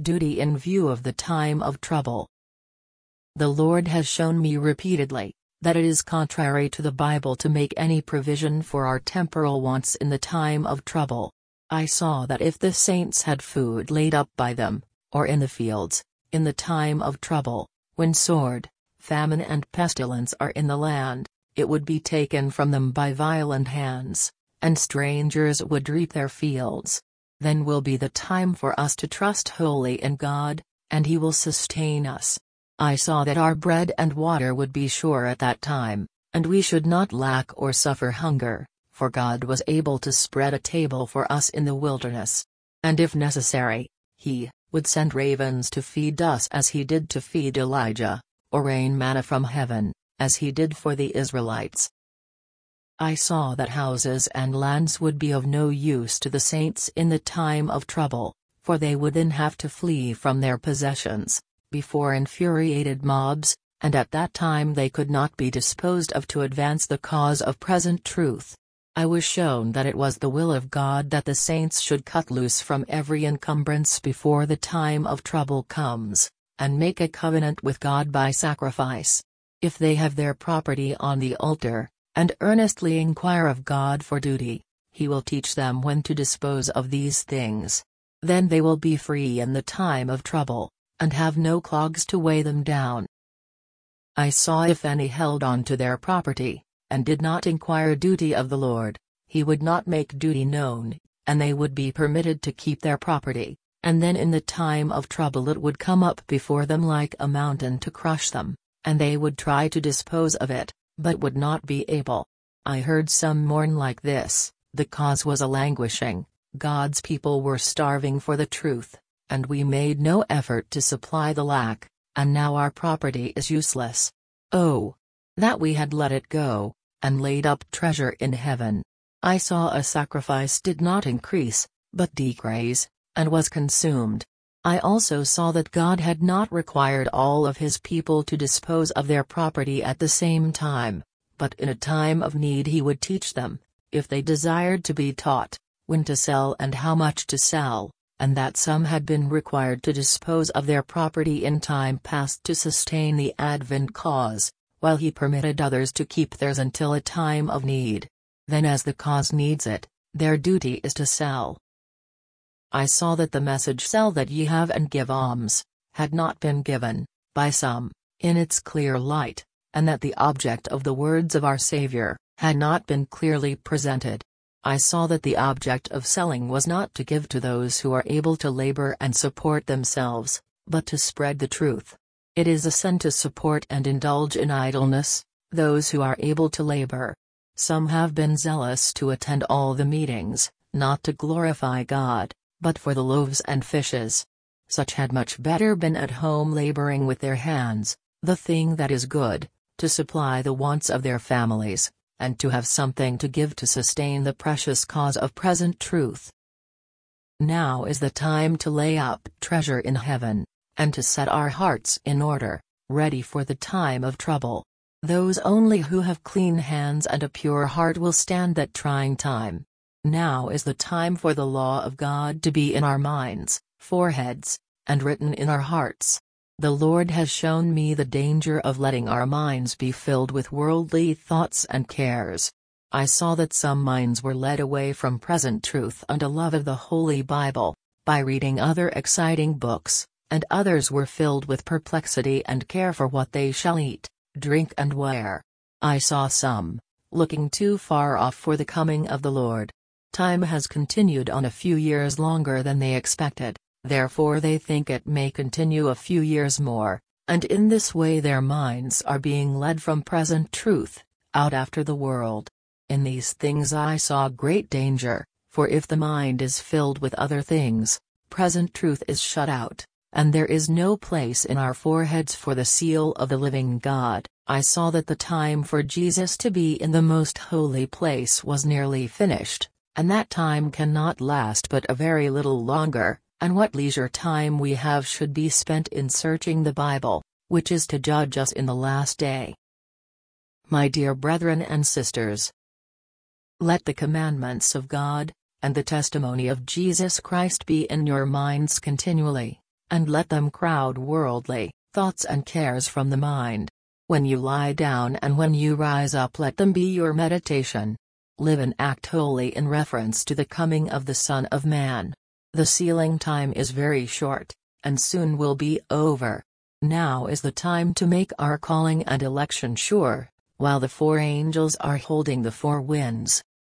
Duty in view of the time of trouble. The Lord has shown me repeatedly that it is contrary to the Bible to make any provision for our temporal wants in the time of trouble. I saw that if the saints had food laid up by them, or in the fields, in the time of trouble, when sword, famine and pestilence are in the land, it would be taken from them by violent hands, and strangers would reap their fields. Then will be the time for us to trust wholly in God, and He will sustain us. I saw that our bread and water would be sure at that time, and we should not lack or suffer hunger, for God was able to spread a table for us in the wilderness. And if necessary, He would send ravens to feed us as He did to feed Elijah, or rain manna from heaven, as He did for the Israelites. I saw that houses and lands would be of no use to the saints in the time of trouble, for they would then have to flee from their possessions before infuriated mobs, and at that time they could not be disposed of to advance the cause of present truth. I was shown that it was the will of God that the saints should cut loose from every encumbrance before the time of trouble comes, and make a covenant with God by sacrifice. If they have their property on the altar, and earnestly inquire of God for duty, He will teach them when to dispose of these things. Then they will be free in the time of trouble, and have no clogs to weigh them down. I saw if any held on to their property, and did not inquire duty of the Lord, He would not make duty known, and they would be permitted to keep their property, and then in the time of trouble it would come up before them like a mountain to crush them, and they would try to dispose of it, but would not be able. I heard some mourn like this: the cause was a languishing, God's people were starving for the truth, and we made no effort to supply the lack, and now our property is useless. Oh, that we had let it go, and laid up treasure in heaven. I saw a sacrifice did not increase, but decrease, and was consumed. I also saw that God had not required all of His people to dispose of their property at the same time, but in a time of need He would teach them, if they desired to be taught, when to sell and how much to sell, and that some had been required to dispose of their property in time past to sustain the Advent cause, while He permitted others to keep theirs until a time of need. Then as the cause needs it, their duty is to sell. I saw that the message "Sell that ye have and give alms," had not been given, by some, in its clear light, and that the object of the words of our Savior had not been clearly presented. I saw that the object of selling was not to give to those who are able to labor and support themselves, but to spread the truth. It is a sin to support and indulge in idleness those who are able to labor. Some have been zealous to attend all the meetings, not to glorify God, but for the loaves and fishes. Such had much better been at home laboring with their hands, the thing that is good, to supply the wants of their families, and to have something to give to sustain the precious cause of present truth. Now is the time to lay up treasure in heaven, and to set our hearts in order, ready for the time of trouble. Those only who have clean hands and a pure heart will stand that trying time. Now is the time for the law of God to be in our minds, foreheads, and written in our hearts. The Lord has shown me the danger of letting our minds be filled with worldly thoughts and cares. I saw that some minds were led away from present truth unto love of the Holy Bible, by reading other exciting books, and others were filled with perplexity and care for what they shall eat, drink and wear. I saw some, looking too far off for the coming of the Lord. Time has continued on a few years longer than they expected. Therefore they think it may continue a few years more, and in this way their minds are being led from present truth, out after the world. In these things I saw great danger, for if the mind is filled with other things, present truth is shut out, and there is no place in our foreheads for the seal of the living God. I saw that the time for Jesus to be in the most holy place was nearly finished, and that time cannot last but a very little longer. And what leisure time we have should be spent in searching the Bible, which is to judge us in the last day. My dear brethren and sisters, let the commandments of God, and the testimony of Jesus Christ be in your minds continually, and let them crowd worldly thoughts and cares from the mind. When you lie down and when you rise up, let them be your meditation. Live and act holy in reference to the coming of the Son of Man. The sealing time is very short, and soon will be over. Now is the time to make our calling and election sure, while the four angels are holding the four winds.